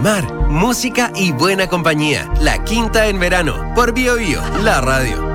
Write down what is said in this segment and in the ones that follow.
mar, música y buena compañía. La Quinta en verano, por Bio Bio, la radio.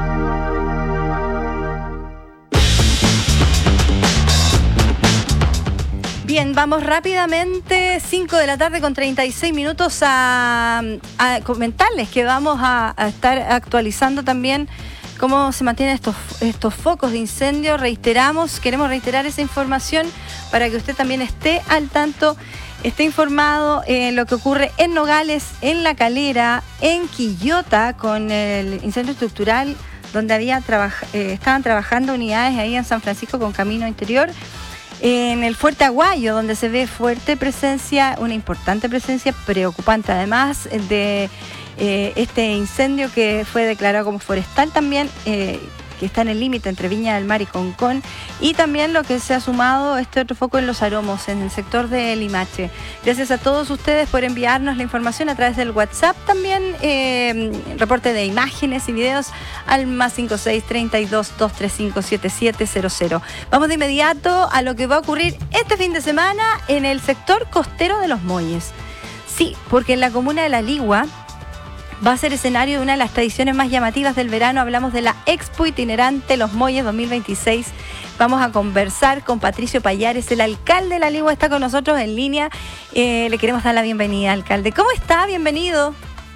Bien, vamos rápidamente, 5 de la tarde con 36 minutos a comentarles que vamos a estar actualizando también cómo se mantienen estos focos de incendio. Queremos reiterar esa información para que usted también esté al tanto, esté informado en lo que ocurre en Nogales, en La Calera, en Quillota, con el incendio estructural, donde estaban trabajando unidades ahí en San Francisco con Camino Interior. En el Fuerte Aguayo, donde se ve una importante presencia, preocupante además de este incendio que fue declarado como forestal también, que está en el límite entre Viña del Mar y Concón, y también lo que se ha sumado este otro foco en Los Aromos, en el sector de Limache. Gracias a todos ustedes por enviarnos la información a través del WhatsApp, también reporte de imágenes y videos al +56 32 235 7700. Vamos de inmediato a lo que va a ocurrir este fin de semana en el sector costero de Los Molles. Sí, porque en la comuna de La Ligua va a ser escenario de una de las tradiciones más llamativas del verano. Hablamos de la Expo Itinerante Los Molles 2026. Vamos a conversar con Patricio Payares, el alcalde de La Ligua, está con nosotros en línea. Le queremos dar la bienvenida, alcalde. ¿Cómo está? Bienvenido.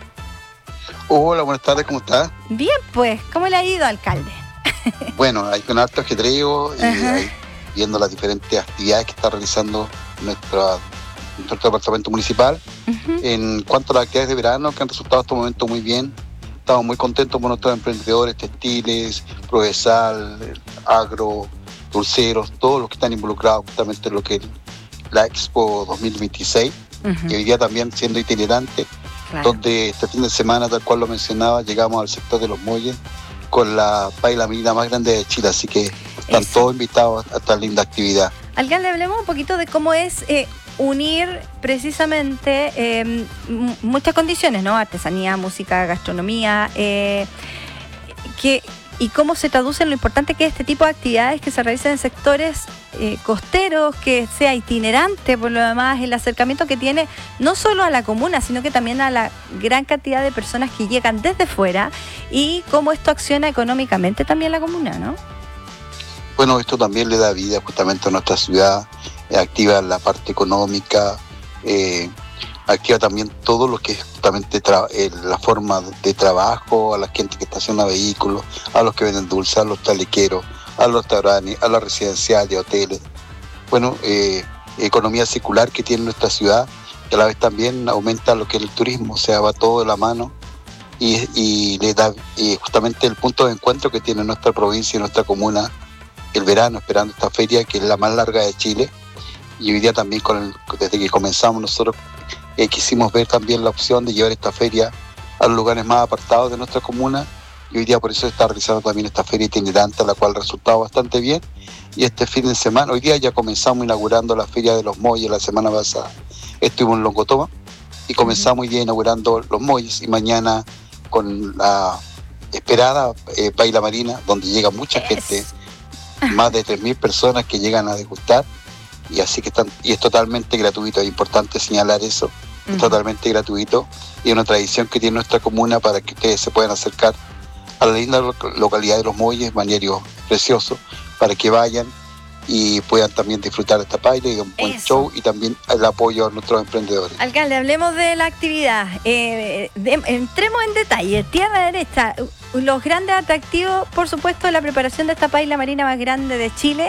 Hola, buenas tardes, ¿cómo está? Bien, pues, ¿cómo le ha ido, alcalde? Bueno, hay un alto ajetreo, viendo las diferentes actividades que está realizando nuestro departamento municipal. Uh-huh. En cuanto a las actividades de verano, que han resultado hasta el momento muy bien, estamos muy contentos con nuestros emprendedores textiles, Provesal, agro, dulceros, todos los que están involucrados justamente en lo que es la Expo 2026, uh-huh, que hoy día también siendo itinerante, claro, donde este fin de semana, tal cual lo mencionaba, llegamos al sector de Los Molles con la paila marina más grande de Chile, así que están todos invitados a esta linda actividad. Alcalde, hablemos un poquito de cómo es unir precisamente muchas condiciones, ¿no? Artesanía, música, gastronomía, y cómo se traduce en lo importante que es este tipo de actividades que se realizan en sectores costeros, que sea itinerante, por lo demás, el acercamiento que tiene no solo a la comuna, sino que también a la gran cantidad de personas que llegan desde fuera, y cómo esto acciona económicamente también la comuna, ¿no? Bueno, esto también le da vida justamente a nuestra ciudad, activa la parte económica, activa también todo lo que es justamente la forma de trabajo, a la gente que estaciona vehículos, a los que venden dulces, a los talequeros, a los restaurantes, a los residenciales, hoteles. Bueno, economía circular que tiene nuestra ciudad, que a la vez también aumenta lo que es el turismo, o sea, va todo de la mano y le da justamente el punto de encuentro que tiene nuestra provincia y nuestra comuna el verano, esperando esta feria que es la más larga de Chile. Y hoy día también, desde que comenzamos nosotros, quisimos ver también la opción de llevar esta feria a los lugares más apartados de nuestra comuna, y hoy día por eso se está realizando también esta feria itinerante, la cual ha resultado bastante bien. Y este fin de semana, hoy día ya comenzamos inaugurando la feria de Los Molles. La semana pasada estuvimos en Longotoma y comenzamos hoy día inaugurando Los Molles, y mañana con la esperada paila marina, donde llega mucha gente, más de 3.000 personas que llegan a degustar. Y así que es totalmente gratuito, es importante señalar eso, es totalmente gratuito, y es una tradición que tiene nuestra comuna para que ustedes se puedan acercar a la linda localidad de Los Molles, balneario precioso, para que vayan y puedan también disfrutar de esta paila y de un buen show, y también el apoyo a nuestros emprendedores. Alcalde, hablemos de la actividad, entremos en detalle. Tierra derecha, los grandes atractivos, por supuesto, la preparación de esta paila marina más grande de Chile.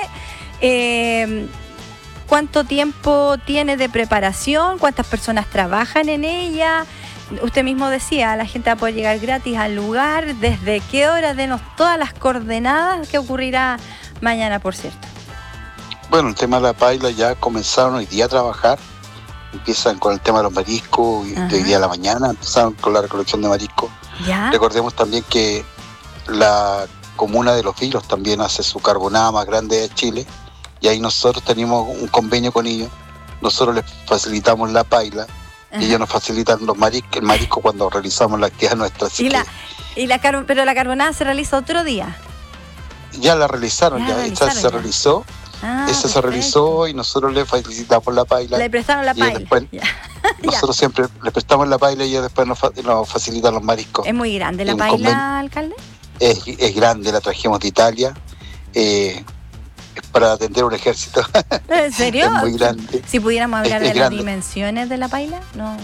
¿Cuánto tiempo tiene de preparación? ¿Cuántas personas trabajan en ella? Usted mismo decía, la gente va a poder llegar gratis al lugar. ¿Desde qué hora? Denos todas las coordenadas. ¿Qué ocurrirá mañana, por cierto? Bueno, el tema de la paila ya comenzaron hoy día a trabajar. Empiezan con el tema de los mariscos, y de hoy día a la mañana empezaron con la recolección de mariscos. ¿Ya? Recordemos también que la comuna de Los Vilos también hace su carbonada más grande de Chile, y ahí nosotros tenemos un convenio con ellos. Nosotros les facilitamos la paila, y ellos nos facilitan el marisco cuando realizamos la actividad nuestra. Pero la carbonada se realiza otro día. Ya la realizaron, esa se realizó. Esa se realizó, y nosotros le facilitamos la paila. Le prestaron la paila. nosotros siempre les prestamos la paila y ellos después nos facilitan los mariscos. ¿Es muy grande la paila, alcalde? Es grande, la trajimos de Italia. Es para atender un ejército. ¿En serio? Es muy grande. Si pudiéramos hablar de las grande. dimensiones de la paila, no.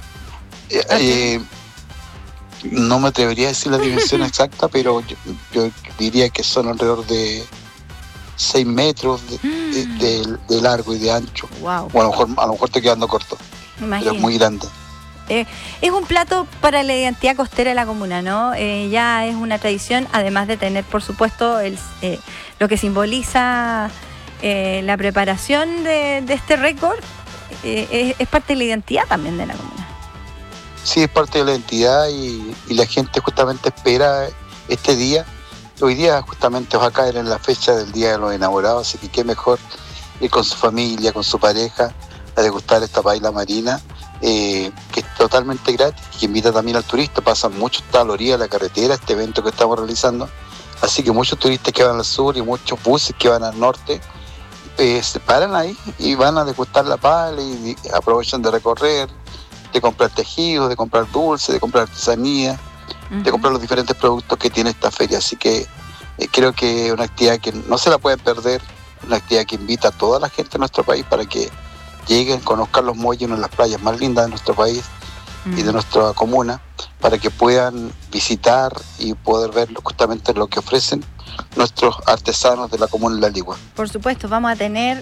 No me atrevería a decir la dimensión exacta, pero yo diría que son alrededor de 6 metros de largo y de ancho. Wow. O a lo mejor estoy quedando corto. Imagínate. Pero es muy grande. Es un plato para la identidad costera de la comuna, ¿no? Ya es una tradición, además de tener, por supuesto, lo que simboliza la preparación de este récord, es parte de la identidad también de la comuna. Sí, es parte de la identidad y la gente justamente espera este día. Hoy día justamente va a caer en la fecha del Día de los Enamorados, así que qué mejor ir con su familia, con su pareja, a degustar esta paila marina, que es totalmente gratis y que invita también al turista. Pasan muchos a la orilla de la carretera este evento que estamos realizando, así que muchos turistas que van al sur y muchos buses que van al norte se paran ahí y van a degustar la paila y aprovechan de recorrer, de comprar tejidos, de comprar dulces, de comprar artesanía, de comprar los diferentes productos que tiene esta feria. Así que creo que es una actividad que no se la pueden perder, una actividad que invita a toda la gente de nuestro país para que lleguen, conozcan los muelles, una de las playas más lindas de nuestro país y de nuestra comuna, para que puedan visitar y poder ver justamente lo que ofrecen nuestros artesanos de la comuna de La Ligua. Por supuesto, vamos a tener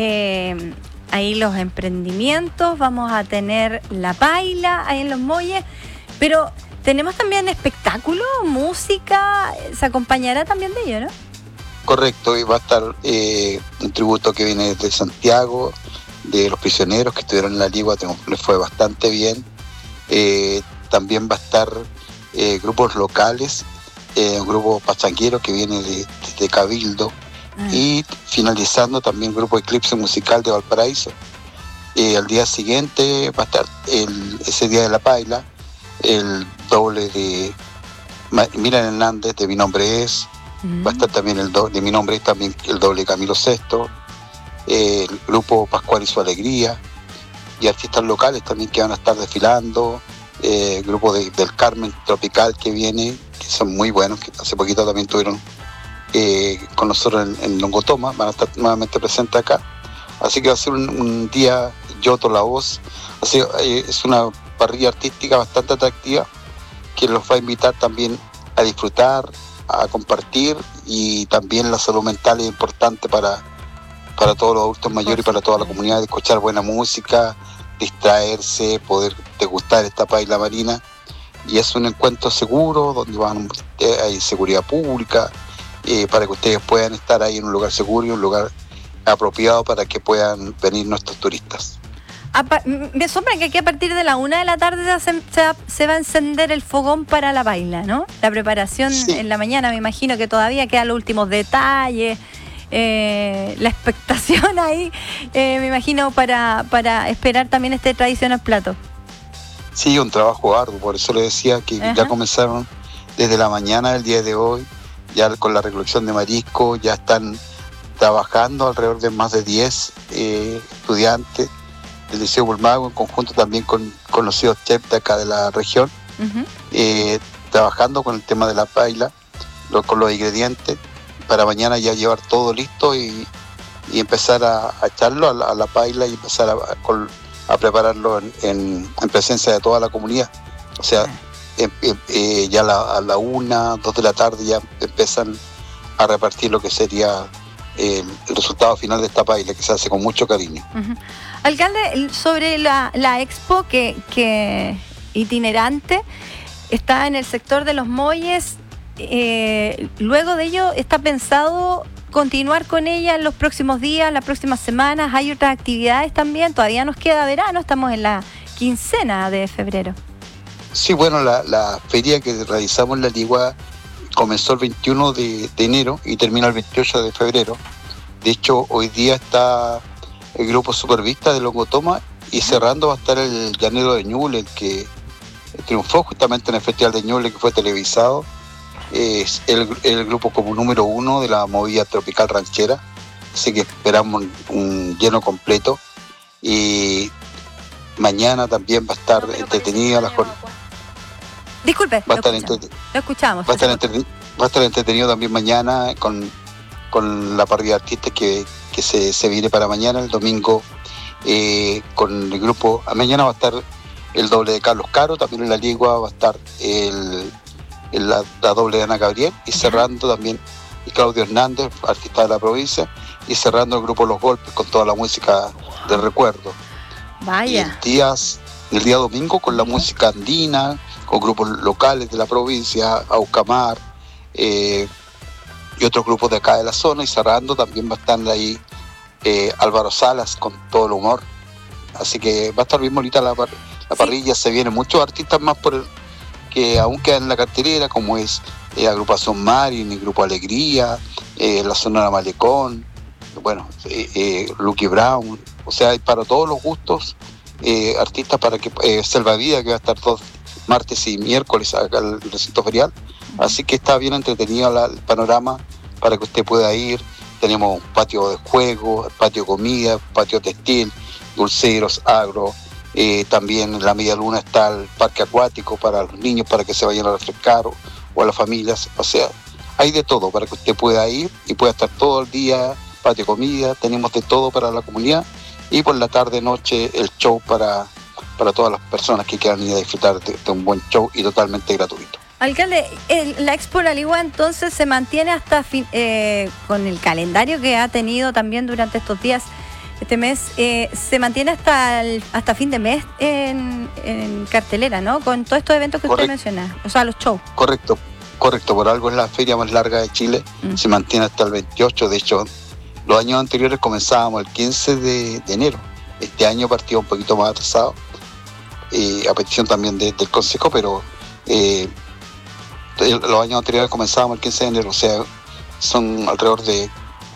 ahí los emprendimientos, vamos a tener la paila ahí en los muelles, pero tenemos también espectáculo, música, se acompañará también de ello, ¿no? Correcto, y va a estar un tributo que viene de Santiago, de los prisioneros que estuvieron en La Ligua, les fue bastante bien. También va a estar grupos locales, un grupo pachanguero que viene de Cabildo, y finalizando también el grupo Eclipse Musical de Valparaíso. Al día siguiente va a estar ese día de la paila, el doble de Miriam Hernández, de Mi Nombre Es, va a estar también el doble de Mi Nombre Es, también el doble de Camilo Sesto, el grupo Pascual y Su Alegría, y artistas locales también que van a estar desfilando, el grupo del Carmen Tropical que viene, que son muy buenos, que hace poquito también tuvieron con nosotros en Longotoma, van a estar nuevamente presentes acá. Así que va a ser un día Yoto La Voz. Así, es una parrilla artística bastante atractiva que los va a invitar también a disfrutar, a compartir, y también la salud mental es importante para todos los adultos mayores y para toda la comunidad, de escuchar buena música, distraerse, poder degustar esta paila marina. Y es un encuentro seguro donde hay seguridad pública, para que ustedes puedan estar ahí en un lugar seguro y un lugar apropiado para que puedan venir nuestros turistas. Me asombra que aquí a partir de la 1 de la tarde se va a encender el fogón para la paila, ¿no? La preparación en la mañana, me imagino que todavía quedan los últimos detalles, la expectación ahí, me imagino, para esperar también este tradicional plato. Sí, un trabajo arduo, por eso le decía que ya comenzaron desde la mañana del día de hoy, ya con la recolección de marisco, ya están trabajando alrededor de más de 10 estudiantes del Liceo Bulmago, en conjunto también con conocidos chefs de acá de la región, trabajando con el tema de la paila, con los ingredientes, para mañana ya llevar todo listo y empezar a echarlo a la paila y empezar a prepararlo en presencia de toda la comunidad. O sea, ya a la 1, 2 de la tarde ya empiezan a repartir lo que sería el resultado final de esta paila, que se hace con mucho cariño. Alcalde, sobre la expo que itinerante está en el sector de los muelles, luego de ello está pensado continuar con ella en los próximos días, las próximas semanas. Hay otras actividades también, todavía nos queda verano, estamos en la quincena de febrero. Sí, bueno, la feria que realizamos en La Ligua comenzó el 21 de enero y termina el 28 de febrero. De hecho, hoy día está el grupo Supervista de Longotoma, y cerrando va a estar el Llanero de Ñuble, el que triunfó justamente en el Festival de Ñuble, que fue televisado. Es el grupo como número 1 de la movida tropical ranchera, así que esperamos un lleno completo. Y Mañana también va a estar entretenida la jornada. Disculpe, Va a estar lo escuchamos. Va a estar entretenido también mañana con la parrilla de artistas que se viene para mañana, el domingo, con el grupo. Mañana va a estar el doble de Carlos Caro, también en la Ligua va a estar la doble de Ana Gabriel, y cerrando también Claudio Hernández, artista de la provincia, y cerrando el grupo Los Golpes con toda la música del recuerdo. Vaya. Y el día domingo con la música andina, con grupos locales de la provincia, Aucamar, y otros grupos de acá de la zona, y cerrando también va a estar ahí Álvaro Salas con todo el humor. Así que va a estar bien bonita la parrilla. Se vienen muchos artistas más que aún quedan en la cartelera, como es Agrupación Marin, el Grupo Alegría, la Sonora Malecón, bueno, Lucky Brown. O sea, hay para todos los gustos artistas, para que Selva Vida, que va a estar todos martes y miércoles acá en el recinto ferial. Así que está bien entretenido el panorama para que usted pueda ir. Tenemos un patio de juego, patio de comida, patio textil, dulceros, agro. También en la media luna está el parque acuático para los niños, para que se vayan a refrescar, o a las familias. O sea, hay de todo para que usted pueda ir y pueda estar todo el día. Patio de comida, tenemos de todo para la comunidad, y por la tarde noche el show para todas las personas que quieran ir a disfrutar de un buen show y totalmente gratuito. Alcalde, la Expo La Ligua entonces se mantiene hasta con el calendario que ha tenido también durante estos días, este mes, se mantiene hasta fin de mes en cartelera, ¿no? Con todos estos eventos que usted menciona, o sea, los shows. Correcto, por algo es la feria más larga de Chile, se mantiene hasta el 28, de hecho, los años anteriores comenzábamos el 15 de enero, este año partió un poquito más atrasado, a petición también del Consejo, pero los años anteriores comenzábamos el 15 de enero, o sea, son alrededor de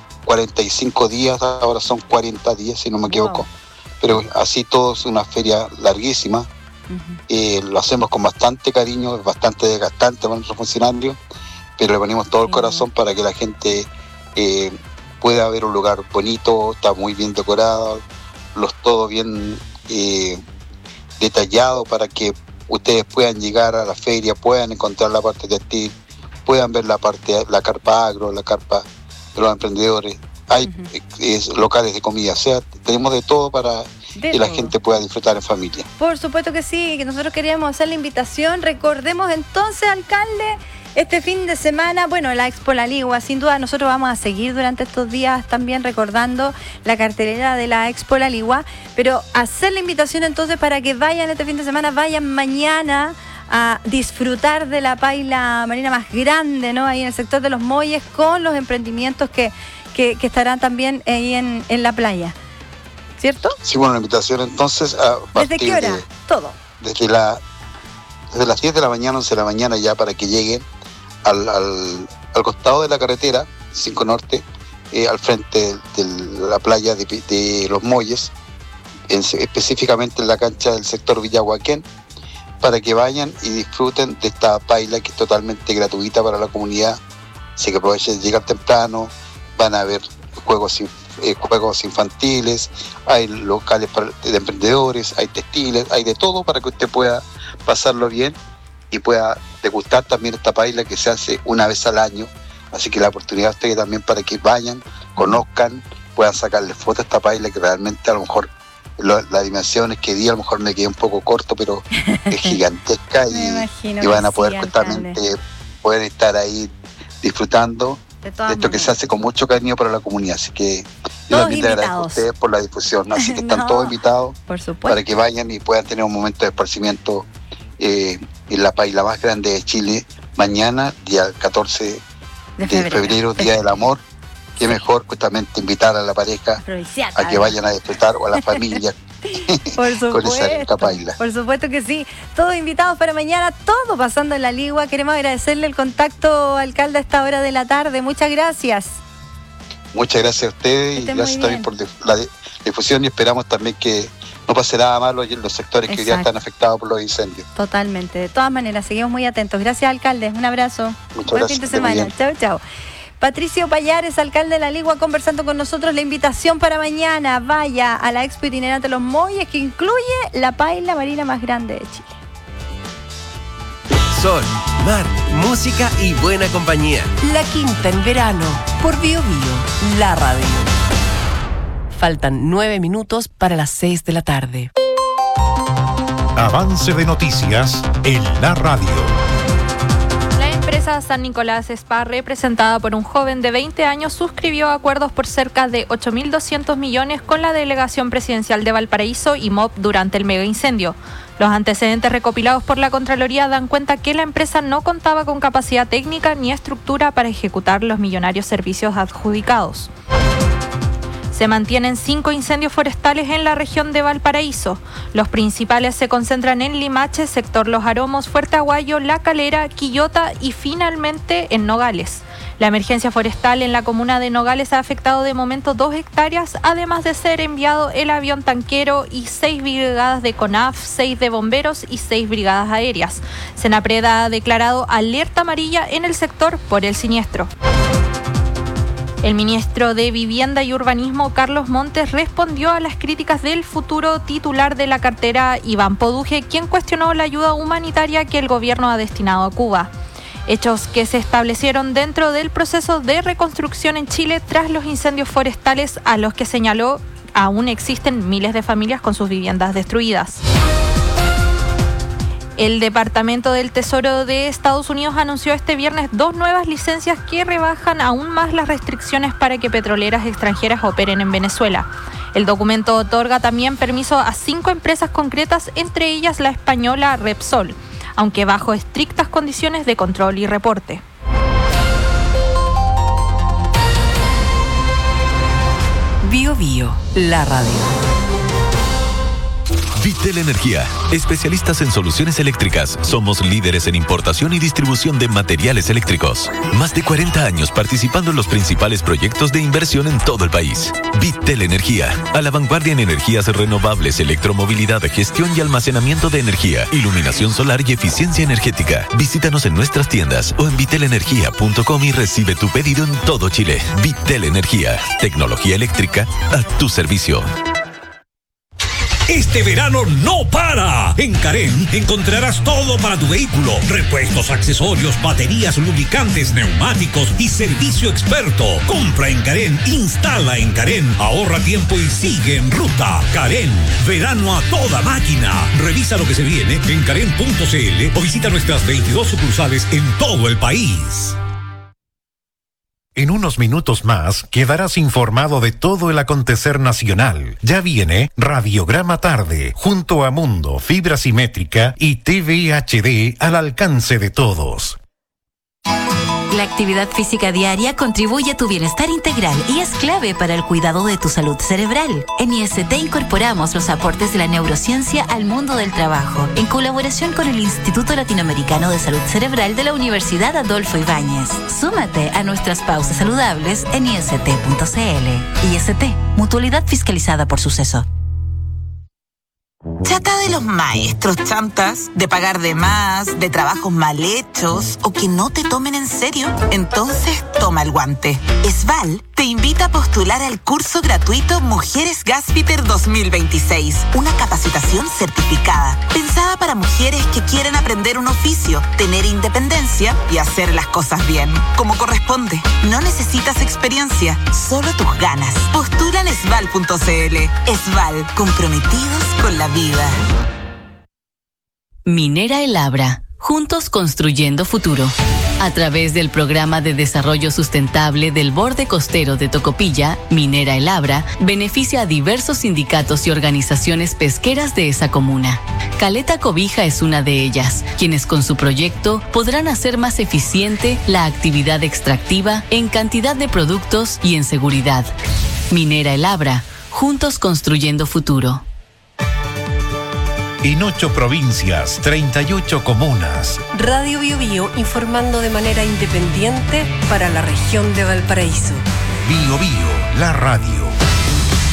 45 días, ahora son 40 días, si no me equivoco. Pero así todo es una feria larguísima. Lo hacemos con bastante cariño, es bastante desgastante para nuestros funcionarios, pero le ponemos todo el corazón para que la gente pueda ver un lugar bonito. Está muy bien decorado, todo bien detallado, para que ustedes puedan llegar a la feria, puedan encontrar la parte textil, puedan ver la carpa agro, la carpa de los emprendedores. Hay locales de comida, o sea, tenemos de todo para que la gente pueda disfrutar en familia. Por supuesto que sí, que nosotros queríamos hacer la invitación. Recordemos entonces, alcalde, este fin de semana, bueno, la Expo La Ligua, sin duda nosotros vamos a seguir durante estos días también recordando la cartelera de la Expo La Ligua, pero hacer la invitación entonces para que vayan este fin de semana, vayan mañana a disfrutar de la paila marina más grande, ¿no? Ahí en el sector de Los Molles, con los emprendimientos que estarán también ahí en la playa, ¿cierto? Sí, bueno, la invitación entonces ¿desde qué hora? Todo. Desde las 10 de la mañana, 11 de la mañana, ya, para que lleguen al costado de la carretera 5 Norte, al frente de la playa de Los Molles, específicamente en la cancha del sector Villahuaquén, para que vayan y disfruten de esta paila que es totalmente gratuita para la comunidad. Así que aprovechen de llegar temprano. Van a ver juegos infantiles, hay locales de emprendedores, hay textiles, hay de todo para que usted pueda pasarlo bien y pueda degustar también esta paila que se hace una vez al año. Así que la oportunidad usted también para que vayan, conozcan, puedan sacarle fotos a esta paila, que realmente a lo mejor las dimensiones que di a lo mejor me quedé un poco corto, pero es gigantesca y van a poder justamente poder estar ahí disfrutando de esto que se hace con mucho cariño para la comunidad. Así que yo también le agradezco a ustedes por la difusión, así que están todos invitados para que vayan y puedan tener un momento de esparcimiento en la paila más grande de Chile mañana, día 14 de febrero, Día del Amor. Qué mejor justamente invitar a la pareja a que vayan a disfrutar, o a la familia con esa paila. Por supuesto que sí. Todos invitados para mañana, todo pasando en La Ligua. Queremos agradecerle el contacto, alcalde, a esta hora de la tarde. Muchas gracias. Muchas gracias a ustedes y gracias también por la difusión, y esperamos también que no pase nada malo en los sectores que hoy día están afectados por los incendios. Totalmente. De todas maneras, seguimos muy atentos. Gracias, alcalde. Un abrazo. Muchas Buen gracias. Fin de semana. Chao, chao. Patricio Payares, alcalde de La Ligua, conversando con nosotros. La invitación para mañana, vaya a la Expo Itinerante Los Molles, que incluye la paila marina más grande de Chile. Sol, mar, música y buena compañía. La Quinta en verano, por Bio Bio, la radio. Faltan 9 minutos para las 6 de la tarde. Avance de noticias en la radio. La empresa San Nicolás Spa, representada por un joven de 20 años, suscribió acuerdos por cerca de 8.200 millones con la delegación presidencial de Valparaíso y MOP durante el mega incendio. Los antecedentes recopilados por la Contraloría dan cuenta que la empresa no contaba con capacidad técnica ni estructura para ejecutar los millonarios servicios adjudicados. Se mantienen 5 incendios forestales en la región de Valparaíso. Los principales se concentran en Limache, sector Los Aromos, Fuerte Aguayo, La Calera, Quillota y finalmente en Nogales. La emergencia forestal en la comuna de Nogales ha afectado de momento 2 hectáreas, además de ser enviado el avión tanquero y 6 brigadas de CONAF, 6 de bomberos y 6 brigadas aéreas. Senapred ha declarado alerta amarilla en el sector por el siniestro. El ministro de Vivienda y Urbanismo, Carlos Montes, respondió a las críticas del futuro titular de la cartera, Iván Poduje, quien cuestionó la ayuda humanitaria que el gobierno ha destinado a Cuba. Hechos que se establecieron dentro del proceso de reconstrucción en Chile tras los incendios forestales, a los que señaló aún existen miles de familias con sus viviendas destruidas. El Departamento del Tesoro de Estados Unidos anunció este viernes 2 nuevas licencias que rebajan aún más las restricciones para que petroleras extranjeras operen en Venezuela. El documento otorga también permiso a 5 empresas concretas, entre ellas la española Repsol, aunque bajo estrictas condiciones de control y reporte. Bio Bio, la radio. Vitel Energía, especialistas en soluciones eléctricas. Somos líderes en importación y distribución de materiales eléctricos. Más de 40 años participando en los principales proyectos de inversión en todo el país. Vitel Energía, a la vanguardia en energías renovables, electromovilidad, gestión y almacenamiento de energía, iluminación solar y eficiencia energética. Visítanos en nuestras tiendas o en vitelenergia.com y recibe tu pedido en todo Chile. Vitel Energía, tecnología eléctrica a tu servicio. Este verano no para. En Carén encontrarás todo para tu vehículo: repuestos, accesorios, baterías, lubricantes, neumáticos y servicio experto. Compra en Carén, instala en Carén, ahorra tiempo y sigue en ruta. Carén, verano a toda máquina. Revisa lo que se viene en carén.cl o visita nuestras 22 sucursales en todo el país. En unos minutos más quedarás informado de todo el acontecer nacional. Ya viene Radiograma Tarde, junto a Mundo, Fibra Simétrica y TV HD al alcance de todos. La actividad física diaria contribuye a tu bienestar integral y es clave para el cuidado de tu salud cerebral. En IST incorporamos los aportes de la neurociencia al mundo del trabajo, en colaboración con el Instituto Latinoamericano de Salud Cerebral de la Universidad Adolfo Ibáñez. Súmate a nuestras pausas saludables en ist.cl. IST, mutualidad fiscalizada por Suceso. ¿Chata de los maestros chantas? ¿De pagar de más? ¿De trabajos mal hechos? ¿O que no te tomen en serio? Entonces toma el guante. Esval te invita a postular al curso gratuito Mujeres Gaspiter 2026. Una capacitación certificada, pensada para mujeres que quieren aprender un oficio, tener independencia y hacer las cosas bien, como corresponde. No necesitas experiencia, solo tus ganas. Postula en esval.cl. Esval, comprometidos con la vida. Minera El Abra, juntos construyendo futuro. A través del Programa de Desarrollo Sustentable del Borde Costero de Tocopilla, Minera El Abra beneficia a diversos sindicatos y organizaciones pesqueras de esa comuna. Caleta Cobija es una de ellas, quienes con su proyecto podrán hacer más eficiente la actividad extractiva en cantidad de productos y en seguridad. Minera El Abra, juntos construyendo futuro. En 8 provincias, 38 comunas. Radio Bio Bio, informando de manera independiente para la región de Valparaíso. Bio Bio, la radio.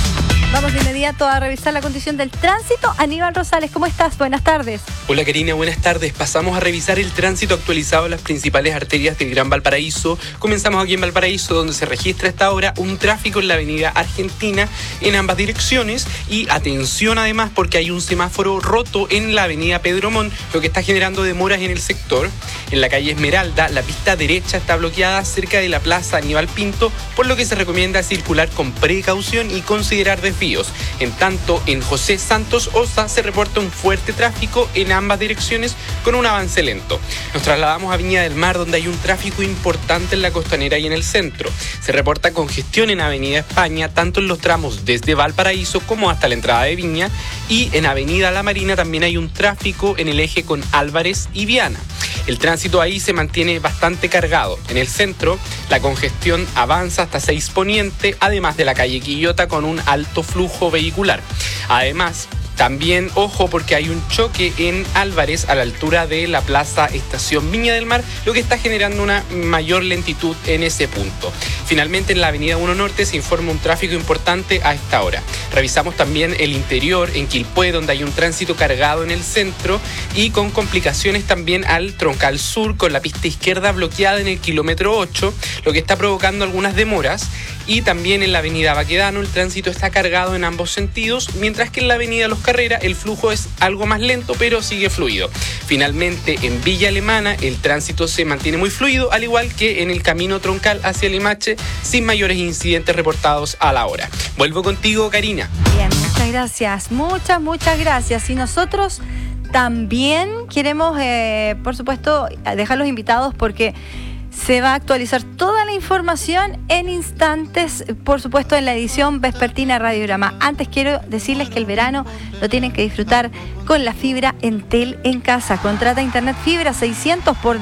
Vamos de inmediato a revisar la condición del tránsito. Aníbal Rosales, ¿cómo estás? Buenas tardes. Hola Karina, buenas tardes. Pasamos a revisar el tránsito actualizado en las principales arterias del Gran Valparaíso. Comenzamos aquí en Valparaíso, donde se registra a esta hora un tráfico en la avenida Argentina en ambas direcciones. Y atención además, porque hay un semáforo roto en la avenida Pedro Montt, lo que está generando demoras en el sector. En la calle Esmeralda, la pista derecha está bloqueada cerca de la plaza Aníbal Pinto, por lo que se recomienda circular con precaución y considerar desvíos. En tanto, en José Santos Osa se reporta un fuerte tráfico en ambas direcciones con un avance lento. Nos trasladamos a Viña del Mar, donde hay un tráfico importante en la costanera y en el centro. Se reporta congestión en Avenida España, tanto en los tramos desde Valparaíso como hasta la entrada de Viña, y en Avenida La Marina también hay un tráfico en el eje con Álvarez y Viana. El tránsito ahí se mantiene bastante cargado. En el centro, la congestión avanza hasta 6 Poniente, además de la calle Quillota con un alto flujo vehicular. Además, también, ojo, porque hay un choque en Álvarez a la altura de la Plaza Estación Viña del Mar, lo que está generando una mayor lentitud en ese punto. Finalmente, en la Avenida 1 Norte se informa un tráfico importante a esta hora. Revisamos también el interior en Quilpué, donde hay un tránsito cargado en el centro y con complicaciones también al Troncal Sur, con la pista izquierda bloqueada en el kilómetro 8, lo que está provocando algunas demoras. Y también en la avenida Baquedano el tránsito está cargado en ambos sentidos, mientras que en la avenida Los Carrera el flujo es algo más lento, pero sigue fluido. Finalmente, en Villa Alemana el tránsito se mantiene muy fluido, al igual que en el camino troncal hacia Limache, sin mayores incidentes reportados a la hora. Vuelvo contigo, Karina. Bien, muchas gracias. Muchas gracias. Y nosotros también queremos, por supuesto, dejarlos invitados porque se va a actualizar toda la información en instantes, por supuesto, en la edición vespertina de Radiograma. Antes quiero decirles que el verano lo tienen que disfrutar con la fibra Entel en casa. Contrata internet fibra 600 por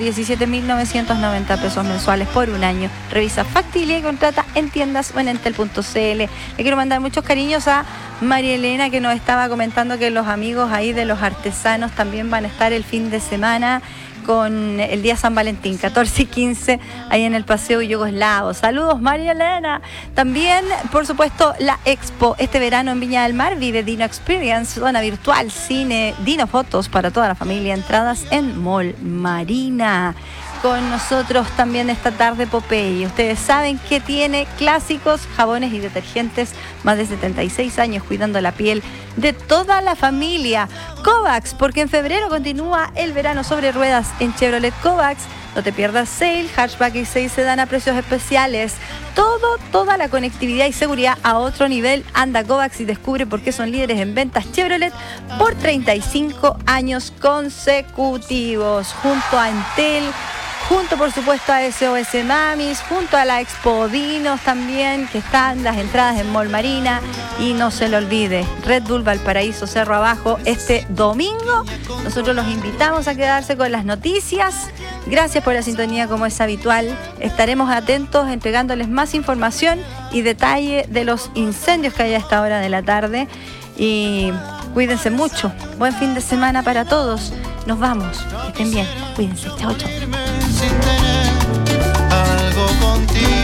17.990 pesos mensuales por un año. Revisa factibilidad y contrata en tiendas o en entel.cl. Le quiero mandar muchos cariños a María Elena, que nos estaba comentando que los amigos ahí de los artesanos también van a estar el fin de semana con el día San Valentín, 14 y 15, ahí en el Paseo Yugoslavo. Saludos, María Elena. También, por supuesto, la Expo. Este verano en Viña del Mar vive Dino Experience, zona virtual, cine, Dino Fotos para toda la familia. Entradas en Mall Marina. Con nosotros también esta tarde Popeye. Ustedes saben que tiene clásicos, jabones y detergentes, más de 76 años cuidando la piel de toda la familia. Kovacs, porque en febrero continúa el verano sobre ruedas en Chevrolet Kovacs. No te pierdas sale, hatchback y 6 sedán a precios especiales. Toda la conectividad y seguridad a otro nivel. Anda a Kovacs y descubre por qué son líderes en ventas Chevrolet por 35 años consecutivos. Junto a Entel, junto por supuesto a SOS Mamis, junto a la Expo Dinos también, que están las entradas en Mall Marina. Y no se lo olvide, Red Bull Valparaíso Cerro Abajo este domingo. Nosotros los invitamos a quedarse con las noticias. Gracias por la sintonía, como es habitual. Estaremos atentos entregándoles más información y detalle de los incendios que hay a esta hora de la tarde. Y cuídense mucho. Buen fin de semana para todos. Nos vamos. Que estén bien. Cuídense. Chao, chao. Sin tener algo contigo.